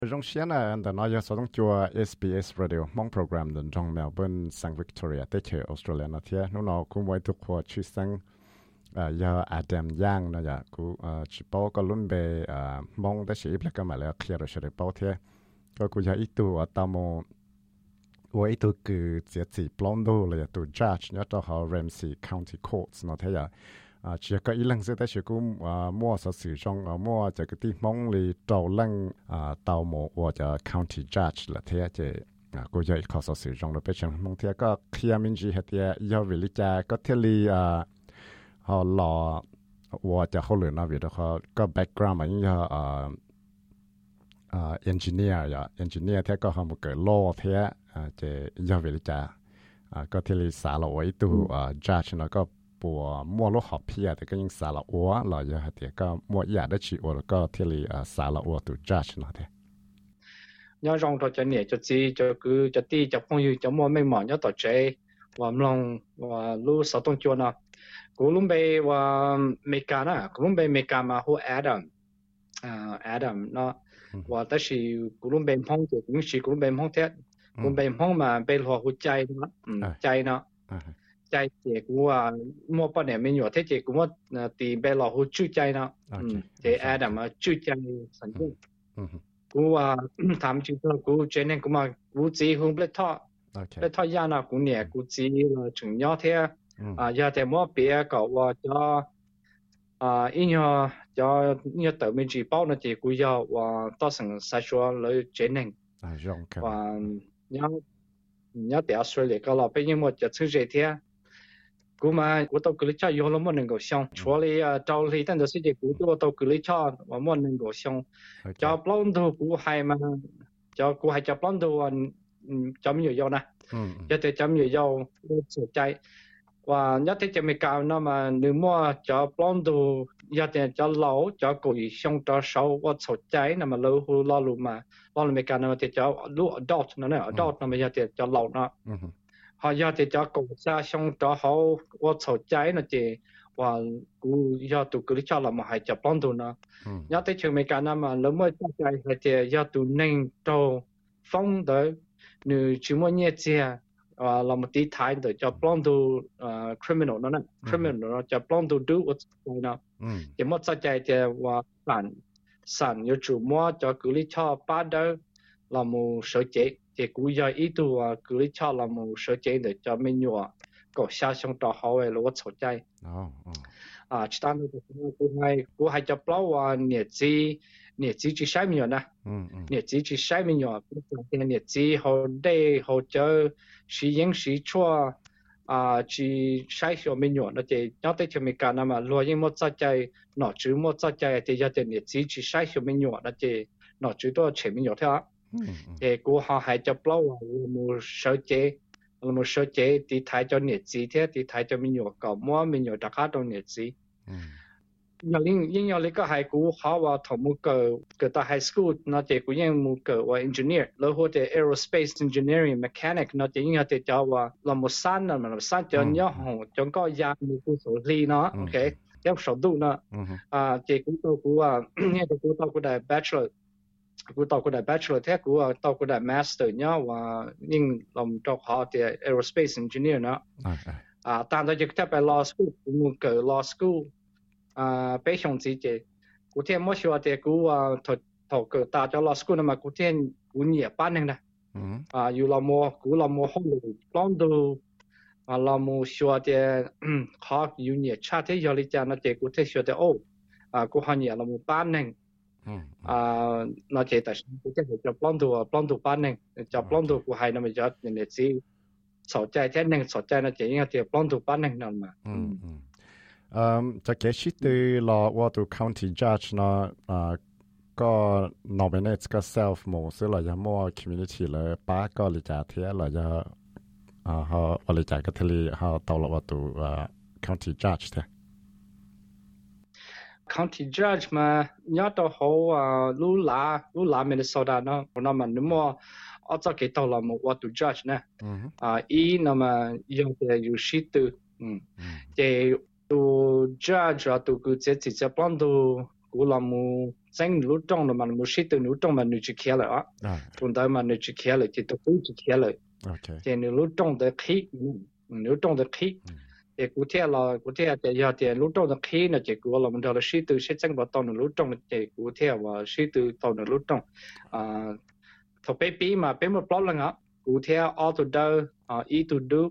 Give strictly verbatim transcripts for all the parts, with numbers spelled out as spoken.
trong xe này anh ta nói cho tôi chùa ét bê ét Radio mong program đến trong Melbourne sang Victoria tới chơi Australia nó thế nó nó cũng mới thuộc hoa chuyên sang giờ Adam Yang nó giờ cũng chỉ bảo có luôn về mong tới sĩ là cái mà là clear rồi bảo thếก็กูจะอีตัวตามว่าอีตัวคือจะจีปลอนดูเลยตัว judge เนี่ยตัวเขา Ramsey County Courts เนาะที่อ่ะอ่าchỉ có ý lần sẽ tới chỉ cũng à mua sở sử dụng à muaจะcáiที่มองเลยตัวลังอ่าตัวหมอว่าจะ county judge ละที่จะอ่ากูจะอีกข้อsở sử dụngแล้วไปเชิงมองที่ก็เคลียร์มินจีเหตุยาววิลิจาก็ที่ลีอ่าเขาหล่อว่าจะเขาเหลือนะวิธีเขาก็ background มันยังอ่าอ่า engineer อย่า engineer ที่ก็เขามาเกิด law ที่อ่าจะยาววิลิจาอ่าก็ที่ลีสารไว้ตัวอ่า judge แล้วก็ปัวมัวลูกหอบเพียแต่ก็ยังสารอัวเราจะเหตุก็มัวอยากได้ชีอัวแล้วก็ที่ลีอ่าสารอัวตัว judge นะเท่ nhớ rằng tôi cho nhẹ cho gì cho cứ cho ti cho phong yêu cho mua mấy món nhớ tổ chế và lòng và lu sáu tông chuột nào cú lúc bây và Mecca na cú lúc bây Mecca mà hồ Adam à Adam nó và tới khi cú lúc bây phong thì cũng chỉ cú lúc bây phong thế cú bây phong mà bây họ hồ chay nó chay nó chay thì cú à mua bao nhiêu mấy nhỏ thế thì cú mua thì bây họ hồ chú chay nó thì Adam mà chú chay sản xuất cú à thám chú thôi cú trên nên cú mà cú chỉ không biết thọ biết thọ ya nào cú nhẹ cú chỉ là chừng nhỏ thế à ya thì mua bia cậu và cho à in nhau cho như tự mình chỉ bảo nó chỉ cú ya và to thành sai số lấy trên nên và nhớ nhớ tại Australia cái là bây giờ một giờ thứ gì thế cú mà cú tàu cứ cho yêu lắm một nền cổ xong, chúa lấy trâu lấy tên đó sẽ chỉ cú tàu tàu cứ cho và một nền cổ xong, cho plon đồ cú hay mà cho cú hay cho plon đồ chấm nhiều dầu nè, cho tới chấm nhiều dầu sửa chạy và nhất thế cho mình cao nó mà nếu mua cho plon đồ giờ thì cho lâu cho cùi xong cho sâu và sửa chạy nè mà lâu hú lo luôn mà lo luôn mình cao nó thì cho lúa adult nó nè adult nó mà giờ thì cho lâu nó họ giờ thì cho cổ xa xong cho họ qua sầu trái nó chỉ và cứ giờ tụi cứ cho là mà hay cho plon tụi nó nhớ tới trường mấy cái năm mà lớn mới cho trái thì giờ tụi nên cho phong tới nếu chỉ muốn nhẹ chia và làm một tí thái để cho plon tụi criminal nó nè criminal nó cho plon tụi do what's nó chỉ một sao trái thì và sản sản như chủ mua cho cứ cho ba đứa là một sở chế thì cú giờ ý tu à cứ lấy cho là một sở chế để cho mình nhỏ có xa xong cho họ về lúc sầu trái à chỉ ta nói cú hay cú hay cho plau à nhiệt gì nhiệt gì chỉ sai mình nè nhiệt gì chỉ sai mình nhỏ cái nhiệt gì họ đây họ chơi sử dụng sử chua à chỉ sai cho mình nhỏ nó chỉ nhớ tới cho mình cả năm mà lo những một trái nó chỉ một trái thì giờ thì nhiệt gì chỉ sai cho mình nhỏ nó chỉ nó chỉ đó chỉ mình nhỏ thôi thì cô họ hay cho plau một sở chế một sở chế thì thay cho nhiệt gì thế thì thay cho mình nhỏ có mua mình nhỏ đặc trong nhiệt gì nhà linh nhưng nhà linh có hay cô họ vào thằng một cái cái ta high school nó chỉ có những một cái và engineer rồi hoặc là aerospace engineering mechanic nó chỉ những cái cho và làm một sản là một sản cho nhau họ trong có gia một cái số lý nó ok trong số đủ nó à chỉ cũng tôi cũng à nghe tôi cũng tôi cũng đại bachelor cú tàu cú đại bachelor thế cú tàu cú đại master nhá và nhưng làm cho họ thì aerospace engineer nó à tạm thời chỉ theo law school cũng cái law school à bây giờ chỉ chỉ cú thêm mỗi số thì cú thọ thọ cái ta cho law school mà cú thêm cú nhiều班này nè à yêu làm mua cú làm mua học long đồ à làm mua số thì họ yêu nhiều cha thế giờ đi cha nó chỉ cú thêm số thì ô à cú họ nhiều làm mua班này à nó chỉ tại cái cái cho plon đồ plon đồ ban này cho plon đồ của hai nó mới cho những cái gì sổ trái thế này sổ trái nó chỉ những cái plon đồ ban này nào mà um cho cái shit từ law what to county judge nó à có nominate ก็ self หมู่ซึ่งเราจะมั่ว community เลยป้าก็เลยจ่าเทียเราจะอ่าเขาบริจาคก็ทะเลเขาตลอดว่าตัว county judge เท่ county judge mà nhớ tôi họ lú lá lú lá Minnesota nó nó mà nếu mà ở chỗ cái tàu là một what to judge nè à ý nó mà dùng để dùng sĩ tử thì tu judge là tu cứ chỉ chỉ cho plan tu cú là mu danh lũ trong là mà mu sĩ từ lũ trong mà nữ chỉ kia lại á còn tới mà nữ chỉ kia lại chỉ tôi cũng chỉ kia lại thì lũ trong tới khí lũ trong tới khí thì cụ thể là cụ thể thì giờ thì lũ trong tới khí là chỉ cú là mình đó là sĩ từ sẽ danh vào tàu lũ trong thì cụ thể là sĩ từ tàu lũ trong à thọ bé bí mà bé một plot là ngã cụ thể all to do e to do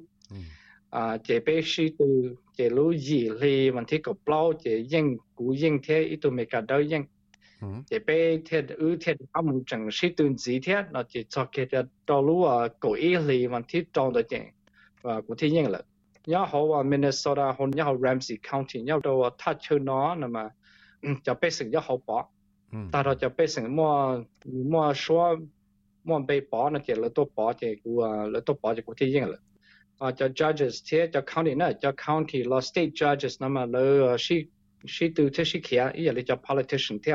à chỉ bé sĩ từ chỉ lũ gì thì mình thấy có plot chỉ yên cụ yên thế ít tụi mình cả đâu yên chỉ bé thế ư thế ông muốn chẳng sĩ từ gì thế nó chỉ cho cái đó lũ à cổ ý thì mình thấy trong đó chỉ và cụ thể yên là nhớ họ ở Minnesota họ nhớ họ Ramsey County nhớ đâu touch nó nè mà cho bé sinh nhớ họ bỏ ta đó cho bé sinh mua mua số mua bé bỏ nó chỉ là tôi bỏ chỉ cụ là tôi bỏ chỉ cụ thể yên là à cho judges thế cho county nữa cho county là state judges nè mà là she she từ thế she kia ý là cho politician thế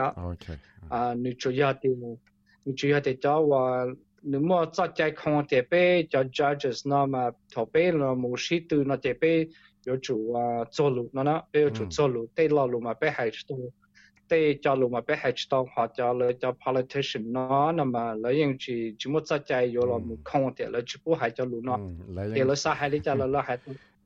à nữ chủ yếu thì nữ chủ yếu thì cho và nếu mà cho trái không thì bé cho judges nè mà thọ bé là một she từ nó thì bé有主啊做路那那bé有主做路对老路嘛bé还是多对做路嘛bé还是多或者了叫 politician 那那么了因只只么在在有了没空的了只不还叫路那给了啥还里叫了了还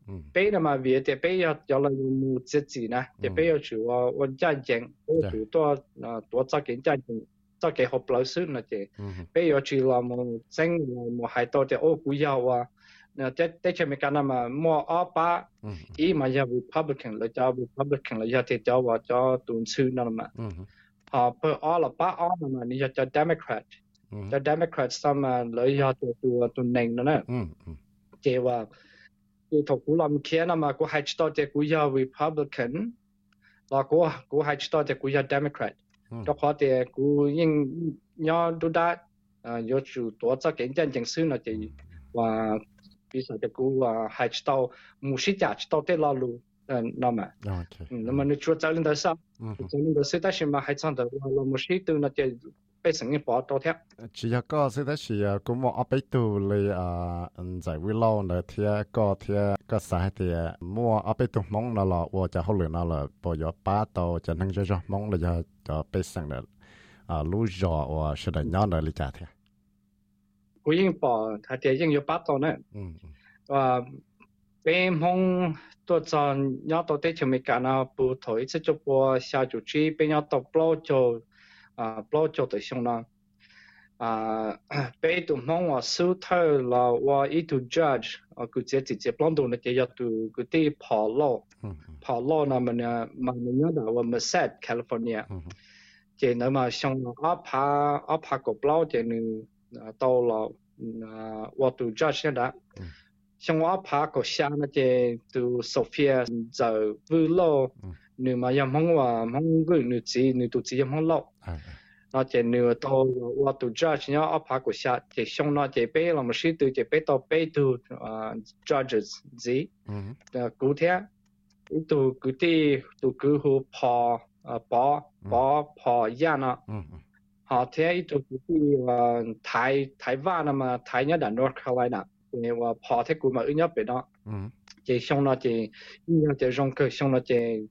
bé那么别的bé要要了有自己呢的bé要主啊我家人我主多啊多找给家人找给好老师那的bé要主了么真么还多的哦不要啊那在在前面干那么么二八，伊嘛要 Republican 了，叫 Republican 了，要得叫我叫东区那么，啊，不二了八二那么，你要叫 Democrat，叫 Democrat 上嘛，了要得多多宁了呢，即话，你同古林企那么，古还知道的古要 Republican，那古古还知道的古要 Democrat，就话的古应要都得，啊，要做多则竞争正式那就话。比如的古啊，还知道母系家知道的老路，嗯，那么，嗯，那么你说责任的少，责任的少，但是嘛，还唱的我母系都那些被成人报到贴。 只要个是的是啊，古莫阿贝杜เลย啊，嗯，在围绕呢贴个贴个啥的，莫阿贝杜蒙那了，我จะ好เลย那了，不要把到จะนั่งจะ蒙了จะจะ被成了啊，路上我是的鸟那里家贴。 古英报他的英有八道呢，嗯，啊，北蒙多张要到对前面干那不头一次就播下主机，北要到不就啊不就的凶了，啊，北东蒙我收头了，我一度 judge， 啊，佢直接直接帮到那个要到佢啲跑路，跑路那么呢，嘛呢那我们 set California， 即那么凶阿爬阿爬个不老的呢。到了啊，我都 judge 的，像我爬个山那些都 Sophia 就不老，你嘛要忙话忙个你自你都自己忙老，那些你到我都 judge 要我爬个山，就像那些北了么是都就北到北都啊 judges 子，呃，古天，都古地都古好爬啊爬爬爬山啊。họ thế itu kuti Thái Thái Văn mà Thái nhớ là North Carolina thì và họ thế cũng mà ứng nhớ về đó chỉ xong là chỉ nhưng chỉ trong cái xong là chỉ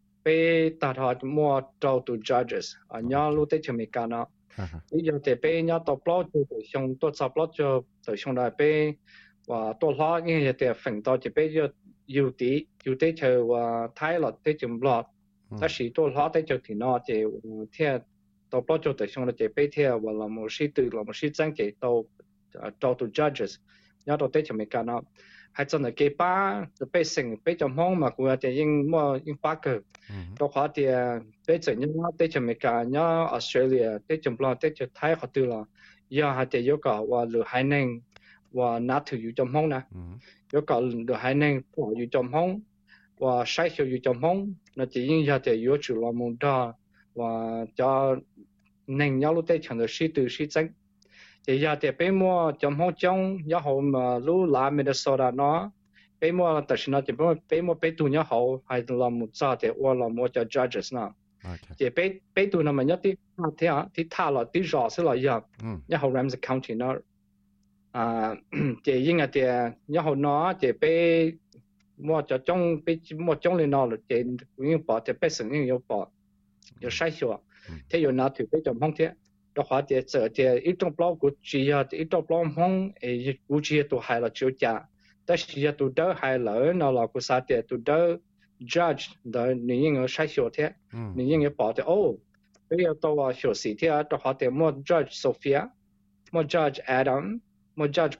bé ta họ mua trâu từ judges à nhớ lúc đấy chúng mình cả nó bây giờ thì bé nhớ tập plot từ xong tôi tập plot cho từ xong là bé và tôi lo như thế phần đó chỉ bé giờ yêu tí yêu tí chờ và Thái là tí chừng plot ta chỉ tôi lo tí chờ thì nó chỉ theo tàu bao giờ tới xong là chỉ bây theo và là một sĩ từ là một sĩ danh chỉ tàu tàu từ judges nhớ tàu tới cho mình cả nó hay cho nên cái ba bây sinh bây trongห้องmà cũng là những mua những ba cái tàu hóa thì bây giờ những nó tới cho mình cả nhớ Australia tới trong lo tới cho Thái họ từ là giờ hay thì yêu cầu và lựa hai nên và nát thửอยู่trongห้องnè yêu cầu lựa hai nên bỏอยู่trongห้องvà sai sốอยู่trongห้องnó chỉ những giờ thì yêu chủ là một đó và cho nên nhau lúc đấy chẳng được sĩ từ sĩ danh thì giờ thì bây mua trongห้องtrong nhớ hậu mà lúc là Minnesota nó bây mua tại sao nó chỉ bây bây mua bây tu nhớ hậu hay là một giờ thì hoặc là một cho judges nó thì bây bây tu nó mà nhớ tí thế à tí thà là tí rõ sẽ là giờ nhớ hậu Ramsey County nó à thì nhưng mà thì nhớ hậu nó thì bây mua cho trong bây mua trong lên nó là thì cũng bỏ thì bây sự những yêu bỏ 有筛选，他有拿土被就蒙的，的话的这的一种包估计呀，一种包蒙诶，估计都还了就价，但是也都都还了，那老估啥的都都 judge 的你应该筛选的，你应该报的哦，不要到啊学习的，的话的莫 judge Sophia，莫 judge Adam，莫 judge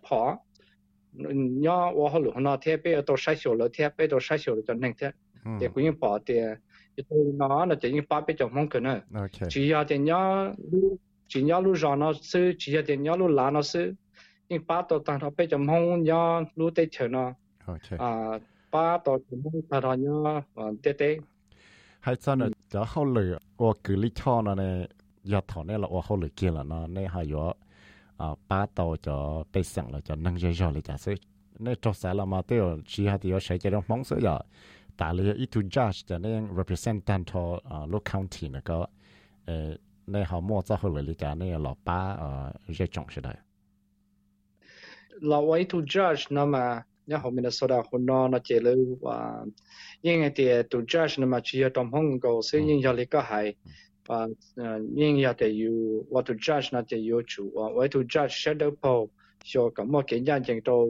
Paul。nhớ qua hồi lúc nào thế bây giờ tôi sai số了thế bây giờ sai số了就能thế để cũng như bảo để tôi nó là chỉ như ba bây giờ mong cái nữa chỉ là để nhớ chỉ nhớ lúc rồi nó sư chỉ là để nhớ lúc lá nó sư nhưng ba tôi tăng nó bây giờ mong nhớ lúc tết chờ nó à ba tôi mong tăng nó nhớ tết tết hay sao nữa cho hồi lửa qua cứ lý cho nó này giờ thọ này là qua hồi lửa kia là nó này hay có à ba tàu cho bê sẵn là cho nâng dây dò lại trả sự nên trong xã là mà tiêu chỉ hạt tiêu sẽ cho nó mong số giờ tại là ít to judge cho nên representant cho local county này có nên họ mua cho hồi lại cả nên là ba dây trọng sẽ đấy là way to judge nó mà nhớ họ mình số đó hôm nó nó chỉ là và nhưng cái thì to judge nó mà chỉ ở trong Hong Kong sẽ nhưng giờ lại có hay và nhưng giờ thì you what to judge nó thì you chủ và way to judge shadow poll cho cả một cái nhà trình độ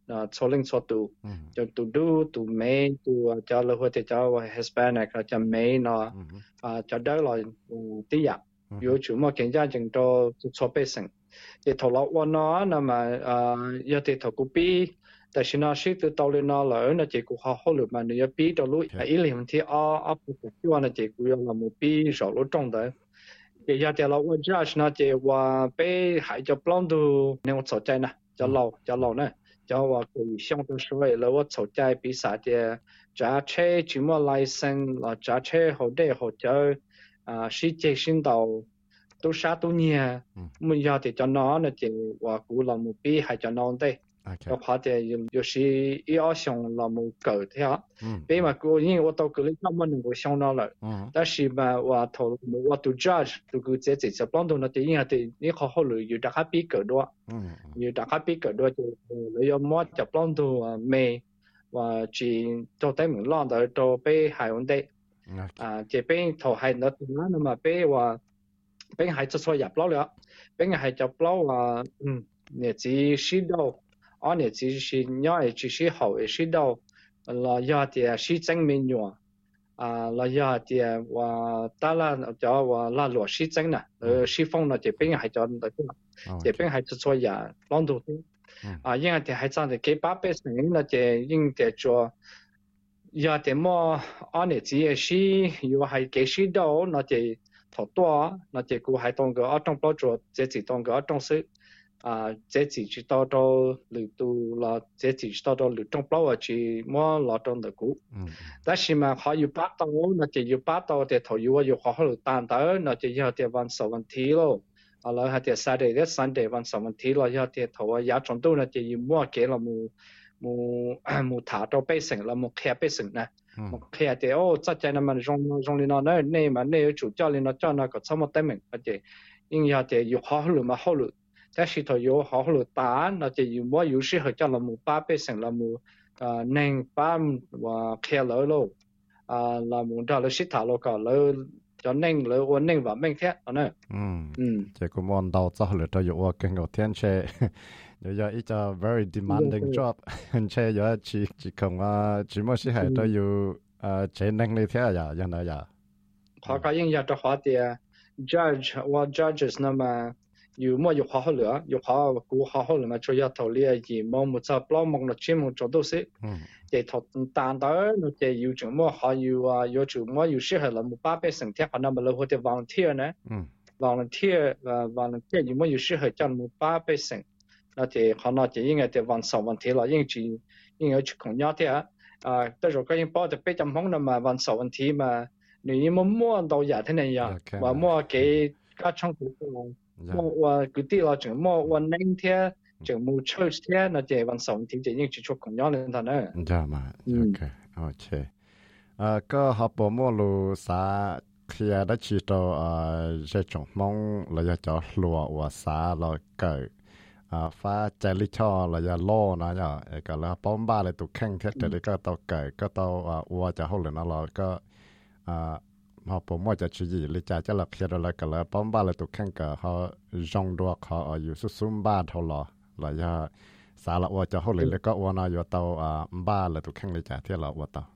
số linh số tu cho tu du tu mấy tu cho lỡ hội thì cho Hispanic là cho mấy nó cho đó là tí ạ you chủ một cái nhà trình độ số bê sinh thì thầu lộc của nó là mà giờ thì thầu copyแต่ฉันน่าสิตัวตอนนั้นเลยนะเจ้ากูหาหลุดมาเนี่ยปีตัวลุยอีหลีมันที่อ้ออ้อปุ๊บที่ว่านะเจ้ากูยังละมุปีสองลุตรงเด้อเดี๋ยวเดี๋ยวเราว่าจะนะเจ้าว่าไปหายจะปล้องดูเนี่ยว่าสนใจนะจะเล่าจะเล่าเนี่ยจะว่ากู相对是为了我สนใจปีศาจจะใช้จิมไลเซนแล้วจะใช้หัวเดียวหัวเจ้าอ่าสิเจสินดาวตัวชาตัวเนี่ยมันอยากที่จะนอนนะเจ้าว่ากูละมุปีหายจะนอนได้ก็พอจะ有有时要想那么搞的呀，别嘛个因为我到个里那么能够想到了，但是嘛我头我都 judge 都个这这这帮到那点因为你好好了有大家比个多，有大家比个多就你要么就帮到啊没，ว่าจีตัวเต็มหล่อแต่ตัวไปหายวันเดอ่าจะเป็น头หาย那那么ไปว่าเป็นหายจะช่วยหยับเล่าเลยเป็นหายจะเล่าว่าอืมเนี่ยจีสิดาวอันนี้只是鸟也只是好的是到了要的是正面鸟啊了要的我当然叫我那罗是正呢呃是风了这边还叫那个这边还是做呀朗读啊因为的还长得给八百声音了这应得做要的么安尼只是有还给是到那这头多那这个还当个二种包做这只当个二种是啊，这只知道到绿度啦，这只知道到绿中包啊，只么老中的股。嗯。但是嘛，还有八刀，那就有八刀的头有我有好好的单刀，那就要得万十问题咯。啊，然后的三day的三day万十问题咯，要得头啊，也中到那就有么给了么么么塔到百姓了，么开百姓呢。么开的哦，这在那么容容里那那那嘛那有主教里那叫那个怎么得名，而且因要得有好好的嘛好了。但是他有好好的答案，那就有么有时候叫了么八百姓了么啊能把我开了咯啊了么到了西塔了个了就能了我能把明天呢嗯嗯这个么到早了都有我跟个天车有有一个 very demanding job 很车有只只空啊只么是还都有呃这能力天呀样的呀他个应要的话的 judge 我 judges 那么有么有好好了，有好古好好了嘛，就要头里也么么在不忙了，全部做到些。嗯。这头单到那这有什么还有啊，有什么有时候了，么八百升天，可能么了或者 volunteer 呢？嗯。volunteer 呃 volunteer 有么有时候叫么八百升，那这可能这应该得往上问题了，应该应该去控压的啊。啊，但是个人包的比较忙了嘛，往上问题嘛，你么么到亚天那样，话么给家长顾顾。我我具體啦，就麼我明天就冇 church 天，那就วันเสาร์ที่จะยิ่งจะช่วยของย้อนเลยท่านเนี่ยใช่ไหมโอเคโอเคเอ่อก็ฮับผมว่าลูสาเคลียร์ได้ชีโตเอ่อจะจงมองเราจะจ่อหลัวว่าสาเราเกิดอ่าฟ้าใจลิชอเราจะล่อนะเนี่ยก็แล้วป้อมบ้าเลยตุกแข่งเท็จแต่ก็ต้องเกิดก็ต้องอ่าว่าจะห้องเลยนะเราก็อ่า họ bộ mua cho chú gì lý cha cho là khi đó là cái là bấm ba là tụ khăn cả họ rong đua họ ởอยู่ซุ่มบ้านเท่าหรอแล้วyaสาละว่าจะเขาเลยแล้วก็ว่าน่ะอยู่เตาอ่าบ้านละตụ khăn lý chaที่เราว่าเตา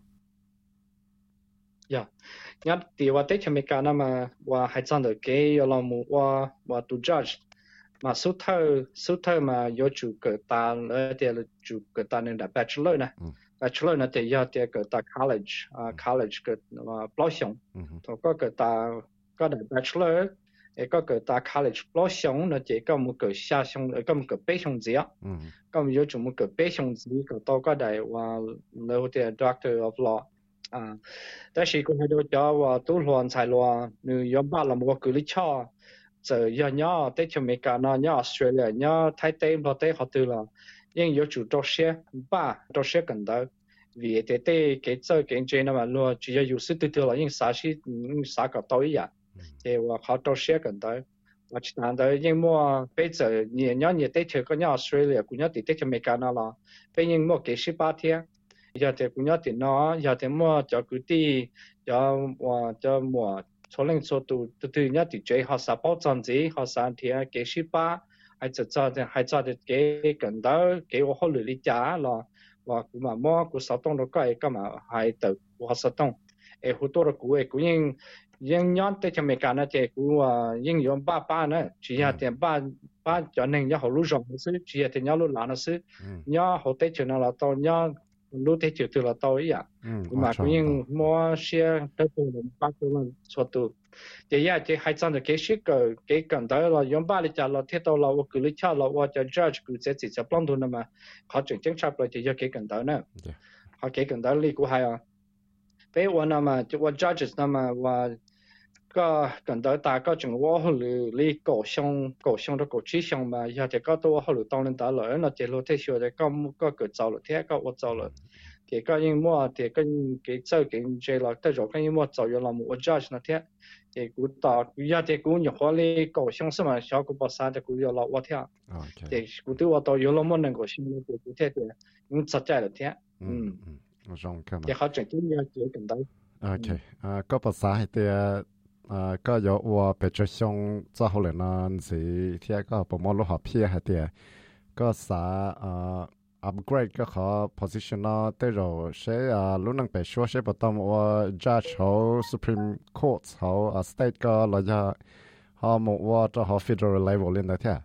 yeah nhớ thìว่าที่อเมริกานะมาว่าให้จังเด็กเกี่ยวเราหมู่ว่าว่าตัว judge มาสุดท้ายสุดท้ายมาอยู่จุดเกิดตาแล้วเดี๋ยวจุดเกิดตาหนึ่งแต่ bachelor นะ bachelor นะเดี๋ยวเดี๋ยวเกิดตา college อ่า college เกิดว่าปลอดชงแล้วก็เกิดตาก็ได้ bachelor เอ้ก็เกิดตา college ปลอดชงนะเดี๋ยวก็มันเกิด下ชงเอ้ก็มันเกิด背ชงจีอ่ะก็มันอยู่จุดมันเกิด背ชงจีก็ต่อก็ได้ว่าแล้วเดี๋ยว doctor of law อ่าแต่สิ่งที่เราจะว่าตัวหลวนใช้หลวนนี่ยอมบ้านเราบอกคือลิชาgiờ giờ nhớ tới cho mấy cái nó nhớ Australia nhớ Thái Tây lo tới họ từ là nhưng có chủ đầu xe ba đầu xe gần đó vì thế thế cái giờ cái chuyện nó mà lo chỉ có sự từ từ là nhưng sao chỉ sao cả tối vậy thì họ đầu xe gần đó và chỉ là đó nhưng mà bây giờ nhiều nhớ nhiều tới cho cái nhớ Australia cũng nhớ tới cho mấy cái nó là bây giờ mua cái ship ba thiên giờ thì cũng nhớ tới nó giờ thì mua cho cứ đi cho cho mua cho nên số tu tu tu nhớ thì chơi họ sao bảo chân gì họ sao thì cái ship ba hay cho cho hay cho cái gần đó cái họ lười đi trả là và cũng mà mua cũng sao tông được cái cái mà hay tự họ sao tông ấy hỗ trợ được cũng ấy cũng nhưng nhưng nhớ tới cho mấy cái này thì cũng nhưng dùng ba ba nữa chỉ là tiền ba ba cho nên nhớ họ lúc rong sự chỉ là tiền nhớ lúc làm sự nhớ họ tới cho nó là tao nhớ lúc tới chiều từ là tao ấy à mà cũng như mua xe tới từ ba cái là số từ thì ya thì hai trăm cái ship cái cái cần đó là dùng ba lịch là thiết tao là cái lịch cha là và cho judge cứ sẽ chỉ cho plan thôi mà họ chuyển chính xác rồi thì ya cái cần đó nữa họ cái cần đó lý của hai à bây giờ nó mà cho judges nó mà vàก็กัน到大家仲ว่าเขาเลยเลยก่อช่องก่อช่องแล้วก่อชี้ช่องมาอยากจะก็ตัวเขาเลยตอนนั้นตลอดแล้วเจอที่ชัวร์ก็ก็เกิดเจ้าเลยที่ก็ว่าเจ้าเลยเกี่ยก็ยิ่งมั่วเกี่ยก็ยิ่งเกี่ยเจ้าเกี่ยเจอแล้วแต่เราก็ยิ่งมั่วเจ้าอยู่เราหมู่ว่า judge นะที่เกี่ยกูต่ออยากจะกูอยากว่าเลยก่อช่องสมัยชาวกูภาษาจะกูอยู่เราว่าที่เกี่ยกูตัวว่าต่ออยู่เรามั่วนั่งก่อช่องเลยเกี่ยกูที่เกี่ยยิ่งจัดใจเลยที่อืมเกี่ยเขาจะยิ่งอยากเกี่ยกันได้โอเคอ่าก็ภาษาให้เตียอ่าก็有ว่าเป็นช่วงจะเขาเลยนั่นสิที่ก็ประมวลรูปเพียให้เตียก็สาอ่า upgrade ก็ขอ position นะแต่เราใช้อ่ารู้นังไปช่วยใช้ประตอมว่า judge เขา supreme court เขาอ่า state ก็เราจะเขาบอกว่าจะเขา federal level เล่นได้เท่า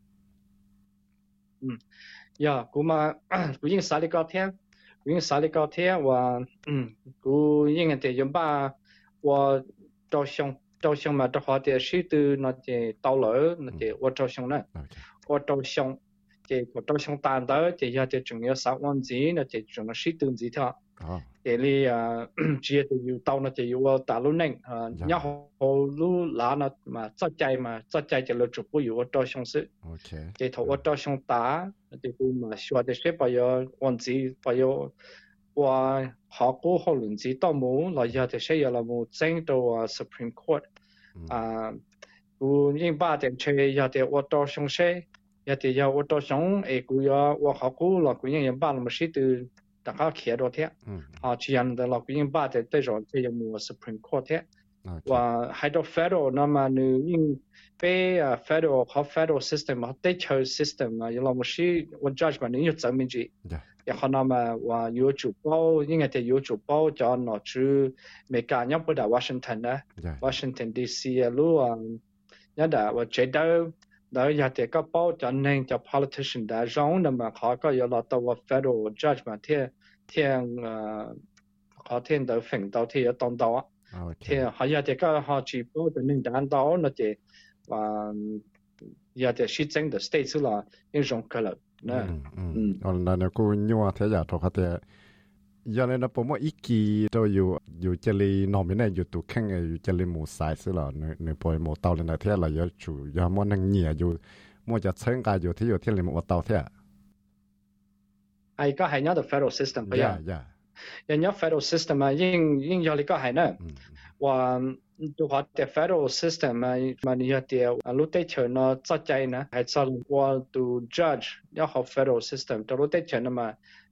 อืมอย่ากูมากูยิ่งสาลิกาเทียกูยิ่งสาลิกาเทียว่าอืมกูยิ่งเดียยมบ้าว่า招商招商嘛，这话的是的那些到了那些我招商呢，我招商，这我招商单的这些的重要三万字，那这重要是等字条，这里啊，只要有到那这有我大陆人啊，然后路拿那嘛，再ใจ嘛，再ใจ就了就不有我招商是，这头我招商大，这个嘛，说的是把要万字把要。ว่าเขาก็เขาหลุนจีต่อมูเราอยากจะใช้ยาละมูแจ้งตัว Supreme Court อ่ากูยิ่งบ้าเต็มเชยอยากจะว่าต่อชงเชยอยากจะอยากว่าต่อชงเอกูอยากว่าเขากูเรากูยิ่งยังบ้าเราไม่ใช่ตัวแต่เขาเขียนตัวเท่อ่าที่ยันแต่เรากูยิ่งบ้าแต่ได้รอนที่ยังมู Supreme Court เท่ว่าให้ตัว Federal นั่นมาหนึ่งยิ่งเป็น Federal เขา Federal System เขาได้เชิญ System อ่ะเราไม่ใช่ว่า Judge มันนี่อยู่จังมินจี也可能嘛，话有主包，应该是有主包，就拿去美国人不到 Washington 呢 ，Washington D C 啊，路啊，那的我觉得，那也得个包，就那叫 politician 的，然后呢嘛，他个要拿到我 federal judge 嘛，天天呃，他天都分到天要当到啊，天还也得个他主包就能当到，那就啊，也得是真的 states 啦，那种可能。 อืมอืมอันนั้นกูยัวเทียถกแต่ยันเลยนะผมว่าอีกีตัวอยู่อยู่เจลีนอมิเนตอยู่ตัวแข่งอยู่เจลีหมูสายสิล่ะในในปอยหมูเตาเลยนะเทียเราอยู่ชูยามันนั่งเหนียอยู่มัวจะเชิงกายอยู่ที่อยู่ที่เลยหมูเตาเทียไอ้ก็ให้เนี่ย the federal system ไปยังยังเนี่ย federal system อ่ะยิ่งยิ่งยอดเลยก็ให้เนี่ยว่าตัวเขาแต่ federal system มันมันเนี่ยเดียวรู้ได้เชิญเนาะจัดใจนะให้สั่งว่าตัว judge เนี่ยเขา federal system ตัวรู้ได้เชิญนะมา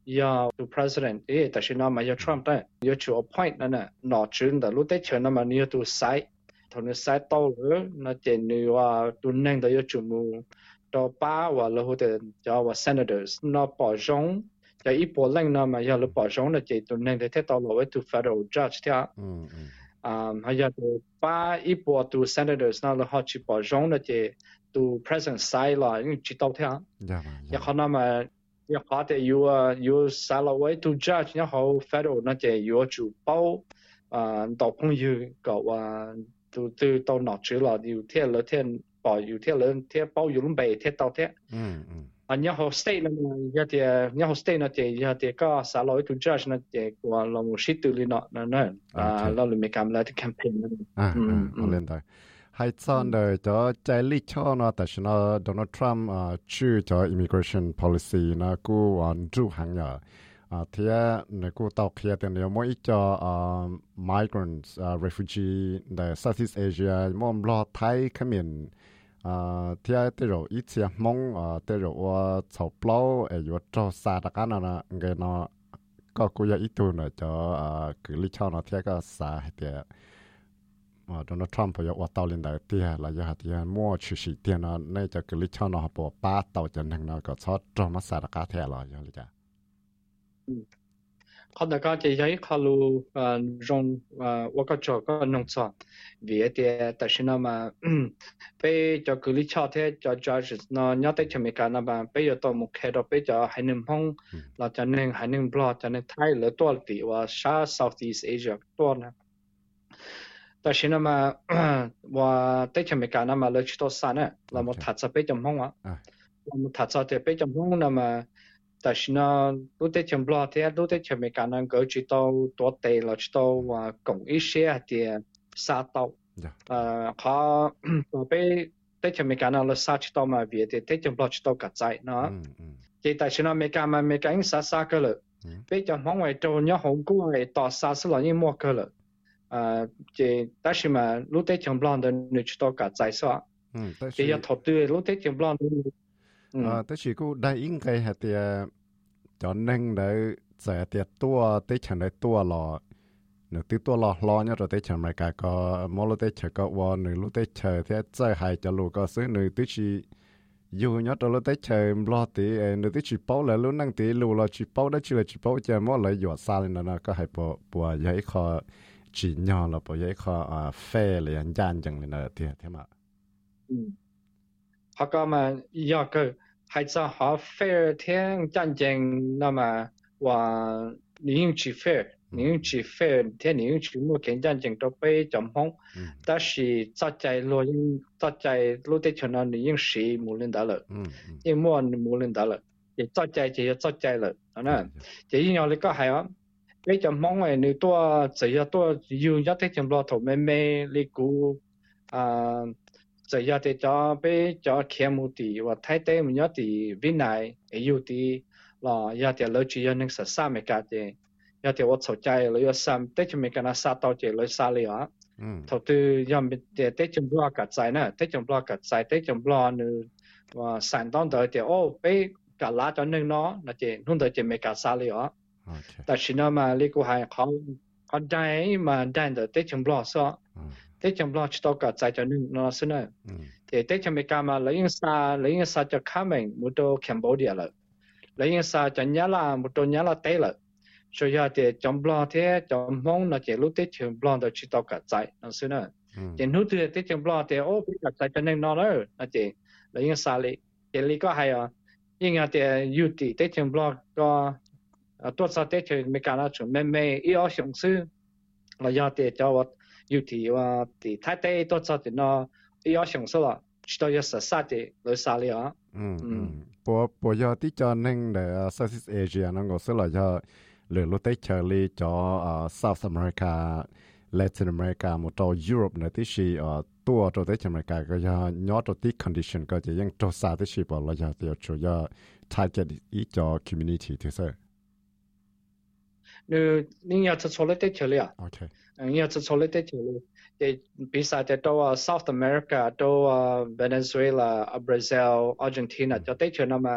ya to president eh ta shi na ma ya Trump ta ya to appoint na na no chun da lu te chen na ma ni to sai to ni sai to le na che ni wa to nang da ya chu mu to pa wa lo ho de ja wa senators no pa jong ya i po lang na ma ya lo pa jong na che to nang de te to lo to federal judge ta um ha ya to pa i po to senators na lo ha chi pa jong na che to president sai la ni chi to ta ya khana ma ya khá thì you you salary to judge ya how federal nó chỉ you chủ bao à đào phong you cậu à từ từ tàu nọ chứ là you theo lỡ theo bảo you theo lỡ theo bao you luôn bày theo tàu theo anh ya how state nó ya thì ya how state nó chỉ ya thì có salary to judge nó chỉ qua là một shit từ lên nọ nó nó à là mình làm lại cái campaign à à lên thôi hay chọn đời cho trái lý cho nó tại sao nó Donald Trump uh, chưa cho immigration policy nó cứ hoàn trụ hàng nhở uh, thì nếu cứ tàu kia thì nếu mỗi cho uh, migrants uh, refugeeใน Southeast Asia มองรอไทยขมิ้น uh, thì tới rồi ít xe mong uh, tới rồiว่าชาวเปล่าเออยู่cho xa đặc án nó cái nó có cũng ít tu nữa cho uh, cứ lý cho nó thì có xa thì Donald Trump อยากว่าเตาเล่นได้ที่เราอยากที่มั่วชื่อสีเตียนในจะกลิชอนเขาบอกป้าเตาจะนั่งเราก็ชอบจอมสารกาแท้เราอย่างนี้จ้ะเขาแต่ก็จะย้ายเขาลูอ่ารงอ่าว่าก็จอก็นงสอนวิเดียแต่ฉันมาไปจะกลิชอเทจะจะจะนอนยอดแต่จะมีการนับไปอยู่ตัวมุขเราไปจะให้หนึ่งห้องเราจะหนึ่งให้หนึ่งบล็อกจะหนึ่งไทยหรือตัวตีว่าชา Southeast Asia ตัวนะแต่ฉันมาว่าแต่จะมีการนำมาเลือกตัวสันเนี่ยเราหมดถัดจะไปจำห้องอ่ะเราหมดถัดจะไปจำห้องนำมาแต่ฉันรู้แต่จำบล็อกที่รู้แต่จะมีการนำก็จิตตัวตัวเตะเราจิตตัวว่ากงอีเชียที่ซาตัวเอ่อเขาต่อไปแต่จะมีการนำเราซาจิตตัวมาเวียดแต่จำบล็อกจิตตัวกัดใจเนาะแต่ฉันมีการมามีการซาซาก็เลยไปจำห้องไว้ตัวเนี้ยห้องกู้ไว้ต่อซาสลายมั่วก็เลย啊，这但是嘛，路得讲不啷的，你知道个在啥？嗯，这要投对，路得讲不啷的。 啊，但是กูได้应该係啲就能嚟在啲多啲場嚟多咯，你啲多咯咯呢就啲場咪個個冇路啲場個話你路啲場啲真係就路個所以你啲是อยู่呢就路啲場落啲誒你啲是包嚟路能啲路咯，是包得出嚟，是包就冇嚟藥沙嚟嗱，個係播播有一個。chỉ nhỏ là bởi vậy họ phê là anh gian chẳng là nợ thiệt thế mà họ có mà do cái hay cho họ phê thiên gian chẳng là mà và những chỉ phê những chỉ phê thế những chỉ mua cái gian chẳng đó bây chấm không ta chỉ cho chạy luôn cho chạy lúc đấy cho nó những sĩ mua lên đó rồi nhưng mua mua lên đó rồi chỉ cho chạy chỉ cho chạy rồi đó nè chỉ nhỏ là có hay á bây giờ mong là nếu tôi chỉ là tôi dùng nhất thì chúng tôi thổi mê mê lý cú à chỉ là để cho bây giờ kia một tí và thay thế một nhất thì bên này yêu thì là giờ thì lấy chỉ những sự sao mấy cái gì giờ thì tôi sầu chạy lấy sao để cho mấy cái nó sao tao chỉ lấy sao liền á thầu tư giờ mình để để chúng tôi cả trái nữa để chúng tôi cả trái để chúng tôi nữa và sản đón tới thì ô bây cả lá cho nên nó là chỉ không tới chỉ mấy cái sao liền áแต่ฉันมาเรียกว่าเขาเขาได้มาได้แต่เตจมบล็อกซะเตจมบล็อกจะต้องการใจจะนึกนอสนะแต่เตจมีการมาเลยยังซาเลยยังซาจะข้ามเองมุดโตแคมโบเดียเลยเลยยังซาจะยาลามุดโตยาลาเตเลย所以เตจมบล็อกเตจมมองนะเจรู้เตจมบล็อกจะจะต้องการใจนอสนะเจนู้ตัวเตจมบล็อกเตโอ้เป็นการใจจะนึกนอเลยนะเจเลยยังซาเลยเจลีก็ให้อ่ะยังเตยูตีเตจมบล็อกก็ตัวสเตจมีการละชุมไม่ไม่อีอชงซื้อเราอยากเตจว่าอยู่ที่ว่าที่ท้ายเตตัวสเตนออีอชงซื้อละชิโตยสสัตย์เลยสาลีอ่ะอืมอืมปัวปัวยอที่จอนึงเดอ Southeast Asia นั่นก็ซื้อละยอหรือลุเตเชอรี่จอ South America Latin America หมดจอ Europe เนี่ยที่ชีตัวตัวเตจอเมริกาก็ยอยอตัวที่ condition ก็จะยังตัวซาที่ชีบอกเราอยากเดียวช่วยยอ target อีจอ community ที่สุด你你要吃错了得去了呀 ，OK， 你要吃错了得去了。这比赛的到啊 South America 到啊 Venezuela、Brazil、Argentina 就得去那么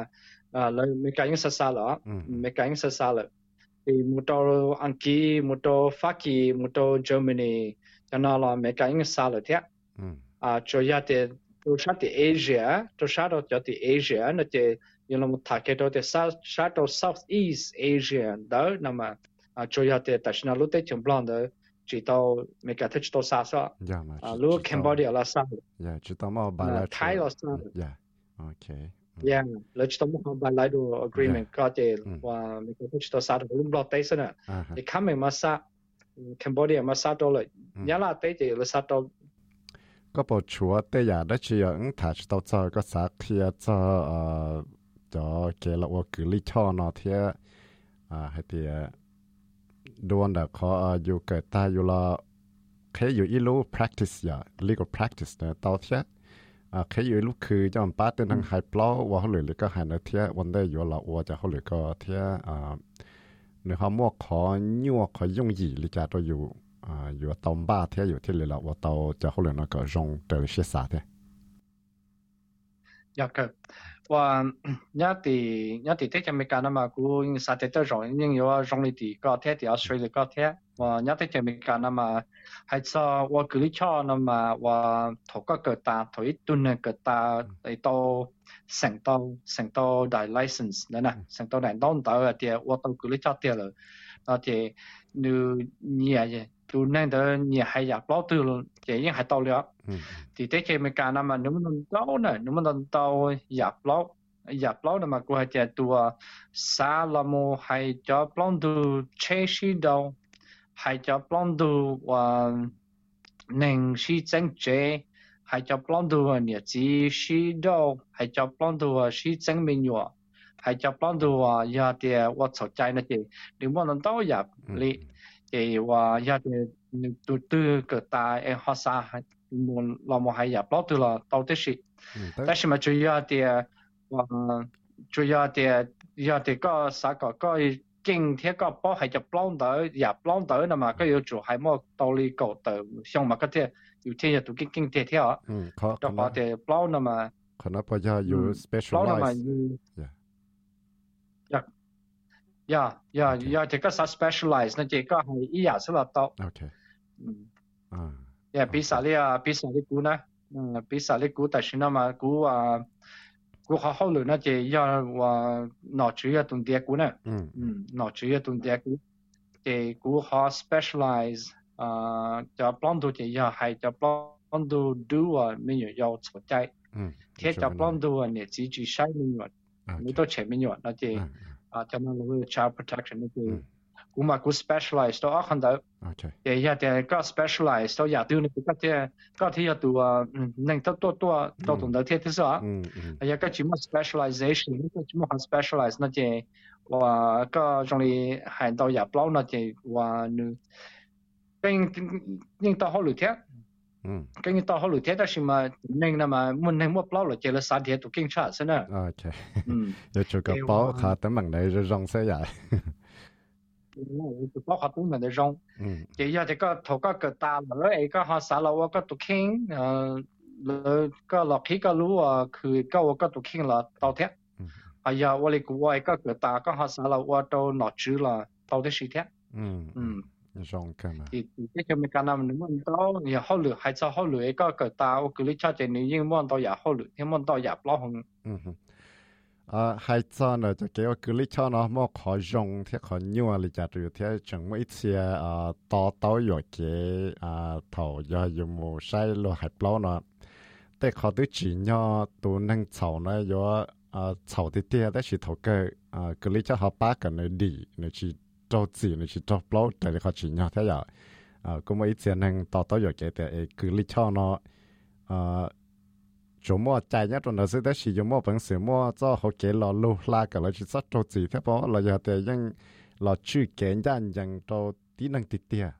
à lời mấy cái những xa lỡ mấy cái những xa lỡ thì một đầu Anh Kỳ một đầu Pháp Kỳ một đầu Germany cho nó là mấy cái những xa lỡ thế à cho ya thì tôi sát thì Asia tôi sát đó cho thì Asia nó thì như là một thằng cái đó thì sát sát đó Southeast Asia đó nằm mà à cho ya thì tại sao lúc đấy chấm blond đó chỉ tao mấy cái thứ tao xa sao à lúc Cambodia là xa yeah chỉ tao mà bilateral Thái là xa yeah okay yeah lúc tao muốn bilateral agreement có thể và mấy cái thứ tao xa đó lúc blond đấy sao nè thì khám mình mà xa Cambodia mà xa đó rồi nhớ là đấy thì là xa đó ก็ปวดชัวแต่อยากได้เชียร์ถ้าจะต้องเจอก็สักเทียจะเอ่อจะเกลว่าคือลิชอนอเทียอ่าให้เทียดวนเด็กเขาอยู่เกิดตายอยู่ละแค่อยู่อีลู practice อย่า legal practice เนี่ยต่อเทียอ่าแค่อยู่ลูกคือจะมันป้าเต้นทางไฮปลอว่าเขาหรือก็หายในเทียวันได้อยู่ละว่าจะเขาหรือก็เทียอ่าเนื้อเขามั่วขอยั่วขยุ่งหยีลิจาตัวอยู่啊，有当爸天有天来了，我到这后来那个用的些啥的。 呀个，我伢地伢地在这边干了嘛，古因啥的都用，因有啊用的地高铁的啊水的高铁，我伢在这边干了嘛，还说我隔离桥那么我头个个大头一吨那个大来到成都成都大 license 的呢，成都大当到的我到隔离桥的了，而且你你也。tu nên đó nhà hay giặc lót từ chỉ những hay tàu lửa thì thế chơi mấy cái nào mà nếu mà tàu này nếu mà tàu giặc lót giặc lót mà cô hay chơi tua xa là một hay cho plon tu chế sĩ đâu hay cho plon tu và nên sĩ tranh chế hay cho plon tu nhà chỉ sĩ đâu hay cho plon tu sĩ tranh mình nhọ hay cho plon tu giờ thì tôi sầu chạy nó chỉ nếu mà tàu giặc li thìว่าญาติตัวตัวเกิดตาเอฮอสซามันเราไม่ให้ยับล้อตัวละตัวที่สิแต่是嘛主要的ว่า主要的ญาติก็สักก็กิ่งที่ก็ป้อให้จะปล้องเต๋อยับปล้องเต๋อนะมาก็有做ให้หมดตัวลีก็เต๋อ像嘛ก็ที่อยู่ที่อยู่ตัวกิ่งกิ่งที่ที่อ่ะแต่พอที่ปล้องนะมาขณะพอจะอยู่ specialize 呀呀呀！这个啥 specialize 那这个係醫藥是啦到。 OK。 嗯。啊。呀，比啥哩啊？比啥哩股呢？嗯，比啥哩股？但是那麼股啊，股好好了，那這要話拿主要動啲股呢？嗯嗯，拿主要動啲股，這股好 specialize 啊，就 plan 到這要係就 plan 到 do 啊，咩嘢要錯ใจ。嗯。ที่จะ plan 到啊，เนี่ยจีจีใช้ไม่หยุดไม่ต้องเฉยไม่หยุดนะเจอ่าจะมาเรื่อง child protection นี่คือกูมากู specialize ตัวอ่ะคันเดียวแต่อยากแต่ก็ specialize ตัวอยากดูนี่ก็ที่ก็ที่อยากตัวอืมนั่งตัวตัวตัวตัวตรงเดียวที่ที่สุดอ่ะอยากก็จิม specialization นี่ก็จิม specialize นั่นเจว่าก็ตรงนี้ให้ตัวอยากเปล่านั่นเจว่านึก็ยังยังตัวเขาหรือเท่าก็ยังตัวเขาหรือเท่าแต่ชิมานั่งนั่นมามันนั่งมั่วเปล่าหรือเจอสารเดียวตัวเก่งชาติใช่ไหมโอเคเดี๋ยวจะกระเป๋าขาตั้งมันในจะร้องเสียใหญ่包括东南的种，这要这个头个个大了，一个哈啥了我个都听，呃，了个落起个路啊，去个我个都听了到天，哎呀，我哩古我一个个大个哈啥了我都拿住了到的时天，嗯嗯， 种กัน嘛， ที่ที่จะมีการนำมันต้องอย่าเข้าหรือให้เจ้าเข้าหรือไอ้ก็เกิดตาว่าคือลิชาเจนี่ยิ่งมันต้องอย่าเข้าหรือที่มันต้องอย่าปล้อหงอืมอ่าให้เจ้าเนี่ยจะเกี่ยวกับลิชาเนาะมั่วขอจงที่ขอยัวลิจาดูที่จังไม่เสียอ่าต่อต่ออยู่เกี่ยอ่าเท่าอย่าอยู่หมู่ใช้โลหะปล้อเนาะแต่ขอตัวจีนเนี่ยตัวนั่งเฉาเนี่ยอยู่อ่าเฉาที่เตี้ยแต่สิเท่ากับอ่าคือลิชาเขาป้ากันเนี่ยดีเนี่ยสิ做字你去做包，但係佢全日睇下，啊咁我以前能ต่อต่ออยู่嘅แต่คือลิชอเนาะอ่า做乜ใจเนี่ยตรงนั้นสิแต่是做乜本事乜做好嘅老路拉嘅เรา去做做字，睇噃เรา有แต่ยังเราชื่อแกนยันยังตัวตีนังติดเดีย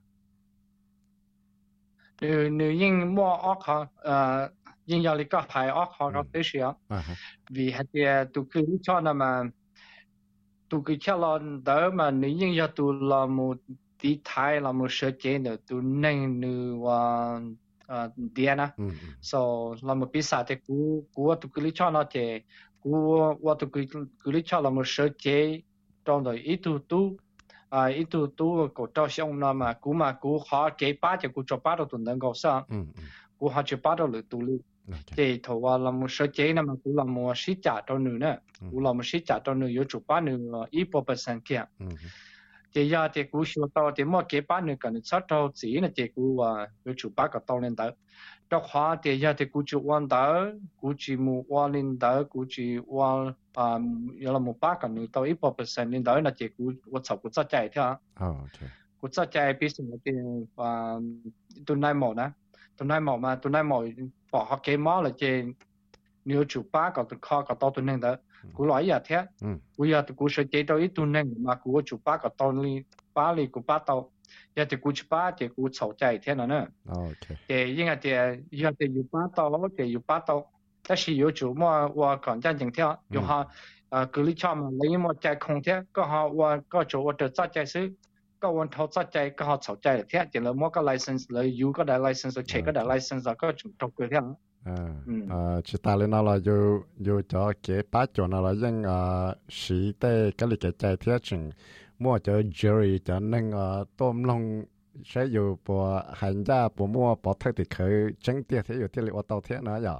你你因乜惡เขาเอ่อ因有你個係惡เขาก็ได้เสียvì係嘅ตัวคือลิชอนะมันtu cái cha lo đỡ mà nếu như giờ tu là một tí thái là một sơ chế nữa tu nên nữ và điện á so là một bí sa thì cú cú tu cái lý cho nó thì cú qua tụ cứ cứ lý cho là một sơ chế trong đời ít tu tu à ít tu tu cổ trao xong nó mà cú mà cú họ chế ba cho cú cho ba đầu tuần đang gọi sao cú họ chế ba đầu lượt tu lư chế thầu qua là một sơ chế mà cú là một sĩ trả trong nữ nữa cú là một sĩ trả trong nữ yếu chủ ba nữ ít bộ phận kia chế giờ chế cú sửa tao chế mua chế ba nữ cần sát tao chỉ là chế cú à yếu chủ ba cái tao lên tới đó hóa thì giờ thì cú chịu quan đó cú chỉ mua quan lên đó cú chỉ quan à giờ là một ba cái nữa tao ít bao percent lên đó là chỉ cú cú chọc cú chặt chạy thôi à cú chặt chạy bây giờ thì à tuần này mỏ nè tuần này mỏ mà tuần này mỏ bỏ học cái mỏ là chỉ nếu chịu ba cái tụi kho cái tao tuần này đó cú nói giờ thế cú giờ thì cú sẽ chạy tao ít tuần này mà cú chịu ba cái tao đi ba đi cú ba tao giờ thì cú chụp ba thì cú chậu chạy thế nào nữa, thì nhưng mà thì giờ thì chụp ba tàu thì chụp ba tàu,但是有主么我讲真正听，有哈呃隔离车嘛，你么在空天，刚好我个主我就早在时，个我头早在刚好chậu chạy thế, thì là么个 license 了有个的 license check 个的 license 个就做个thế. À, chỉ ta lên nó là dù dù cho cái bát chỗ nó là những à sĩ tê cái lịch cái chạy thế chừng mua cho jury cho nên à tôm long sẽ dù bộ hành gia bộ mua bộ thay thì khởi chứng tiết thế dù tiết liệu tàu thế nữa giờ.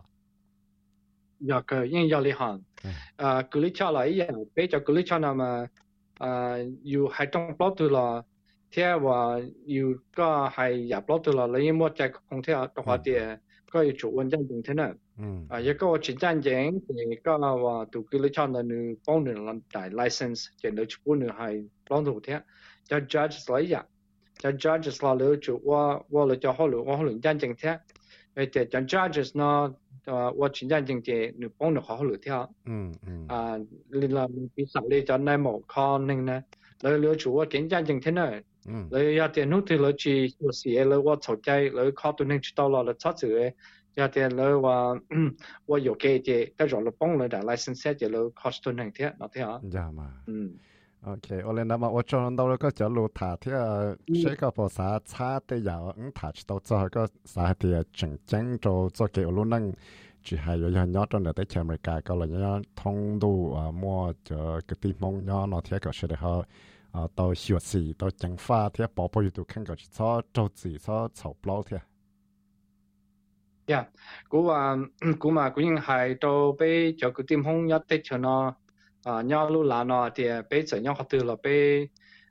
Giờ cái những giờ li hàn, à cứ lý cho lại vậy, bây giờ cứ lý cho nào mà à dù hai trong plot từ là thế và dù có hai giả plot từ là lấy mua chạy không thế đó hóa thì có chủ quan chân chính thế nào, à giờ có chính chân chính thì có là tụ cứ lấy cho là nữ bao nữ là đại license chỉ nữ chủ nữ hay bao nhiêu thế, cho judge lấy vậy, cho judge là nữ chủ qua qua là cho họ nữ họ nữ chân chính thế, vậy thì cho judge nó我真正正嘅你幫你好好嚟聽，嗯嗯，啊，你啦，比實你就內冇可能呢，你你做我真正正聽呢，嗯，你有啲นู่啲你去有時你我嘈仔你靠到你知道啦，你出住嘅，有啲你話我有嘅嘅，跟住你幫你就 license 就你靠到你聽，嗱聽下， 呀嘛，嗯。OK，我哋諗我做到嗰個就路塔啲啊，寫個部啥差啲有，嗯，塔到做個啥啲啊，正正做做幾路能，只係有人攞到嚟啲前面界個嚟樣通道啊，摸咗個地方樣攞啲個寫得好，啊，到學士到政法啲寶寶要到傾個錯做字錯籌包啲。 呀，古話古嘛古應係到俾就個地方一啲咗咯。啊，nhau lúc là nó thì bây giờ nhau học từ là bây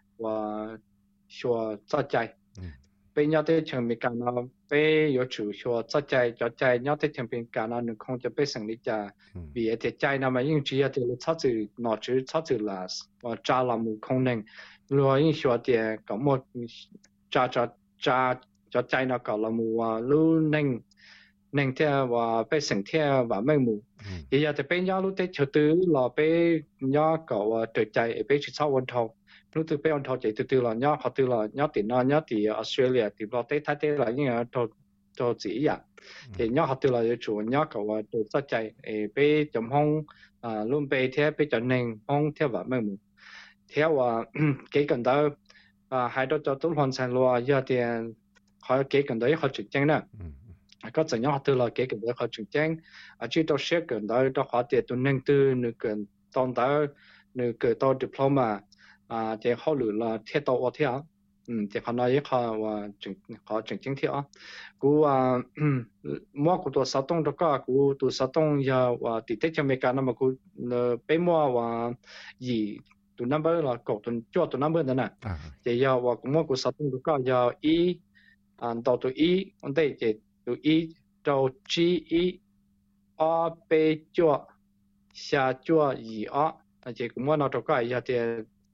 và cho cho chạy, bây nhau tới trường mình cả nó bây có chủ cho cho chạy cho chạy nhau tới trường mình cả nó được không cho bây sinh lý cha, vì thế chạy nó mà những chỉ là từ sáu từ nó chỉ sáu từ là và trả là một không nên, rồi những số thì có một trả trả trả cho chạy nó có là một lúc nên nên theo và bây sinh theo và mấy mù bây giờ thì bây nhau lúc tới chờ từ là bây nhau cậu tự chạy bây chỉ sauวันthầu lúc từ bâyวันthầu chạy từ từ là nhau họ từ là nhau tiền nó nhau thì Australia thì lo tới thái tới là những cái thầu thầu chỉ vậy thì nhau họ từ là chủ nhau cậu tự sau chạy bây chấm hông à luôn bây theo bây chọn nên hông theo và mấy mù theo và cái cần đó à hai đứa cho tốt hoàn thành luôn giờ thì họ cái cần đấy họ trực tranh nè có怎样từ là cái cái đó họ chừng chăng à chỉ đó sẽ cần đó đó họ để tụi nên từ nửa cần tông đó nửa cái đó diploma à thì họ lựa là thiết tổ ở thế ừ thì họ nói họ và chừng họ chừng chăng thế cú à mua của tôi sáu tông đó có cú tôi sáu tông giờ và tỷ lệ cho mấy cái nó mà cú bây mua và gì tụi number là cột tụi cho tụi number đó nè thì giờ và cũng mua của sáu tông đó có giờ y à đầu tụi y vấn đề thì từ y đầu G y a b chua xa chua y a là chỉ cũng muốn nói cho cái giờ thì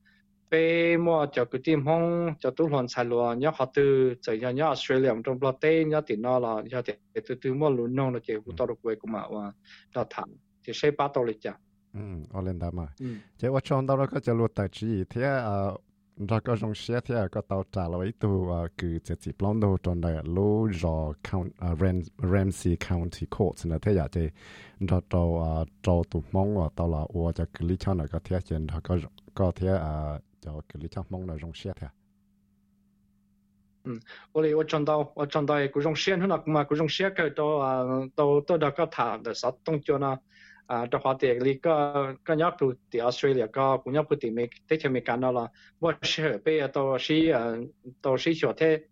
bé mua cho cái team hong cho tôi hoàn thành luôn nhớ họ từ giờ nhớ nhớ Australia trong bờ tây nhớ thì nó là giờ thì từ từ mua luôn nông là chỉ cũng tao được về cũng mà và đào thẳng thì sẽ bắt đầuเลยจ้ะอืมเอาเล่นได้มาเจ้าว่าชอนเราก็จะรู้แต่จีเท่าเราก็จงเสียที่ก็ต่อจากเราไอ้ตัวคือจะจีบล้อมดูจนได้รู้รอ count อ่า Ram Ramsey County Court นะที่อยากจะเราตัวอ่าตัวตัวมองว่าตัวเราว่าจะคือลิชอนก็เทียเจนเขาก็ก็เทียอ่าจะคือลิชอนมองเราจงเสียที่嗯，我哋我撞到我撞到嗰種先，可能嘛嗰種先佢到啊到到到個塔就實動咗啦。 à đó họ thì lý có có nhóc từ từ Australia có cũng nhóc từ mấy tới trên mấy cái đó là 我是被到是呃到是小太